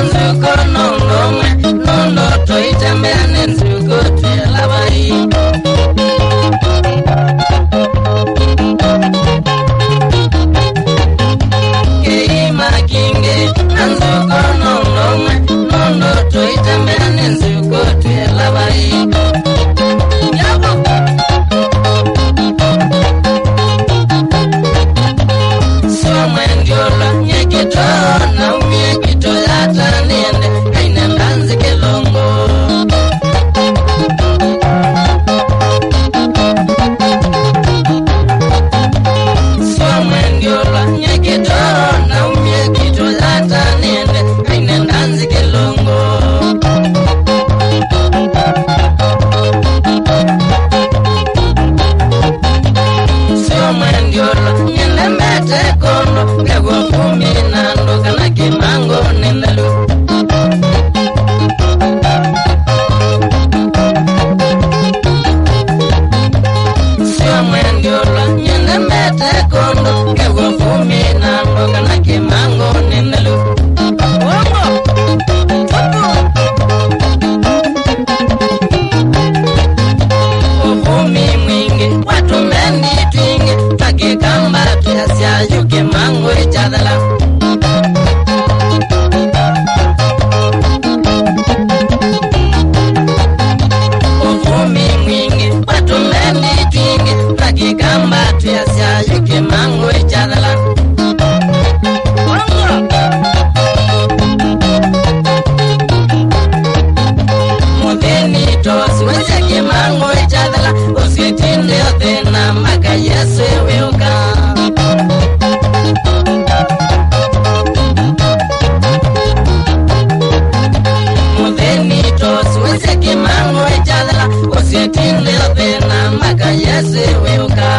nanzuko nondome nondo toitembea nenzuko twelabai keima kinge nanzuko nondome nondo toitembea nenzuko twelabai na umie kito yata niende aina ndanzi kelongo swamwendiola nyekito na umie kito yata niende aina ndanzi kelongo swamwendiola nyende mete kono kego kumi nando kana kimango nendalo swamwendiola nyende mete kono kego kumi nando kana kimango nendalo uvumi mwingi watu mendi twingi twakikamba tuyasiayuke mango ichadhala uvumi mwingi watu mendi twingi twakikamba tuyasiayuke mango ichadhala muthini tosi wesiake mango ichadhala usitinde othina maka yesu eweuka muthini tosi wesiake mango ichadhala usitinde othina maka yesu eweuka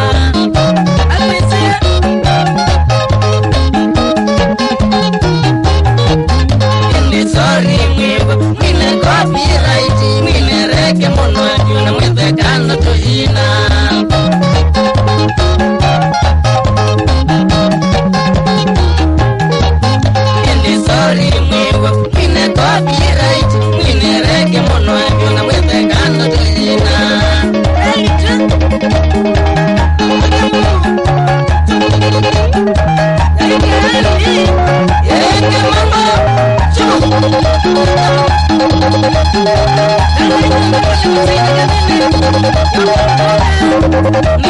sorry mwigo mwine copyright mwine reke mono juna mwithe kando tuhina sorry mwigo mwine copyright mwine reke mono juna mwithe kando tuhina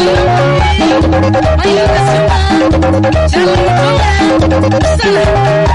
Sana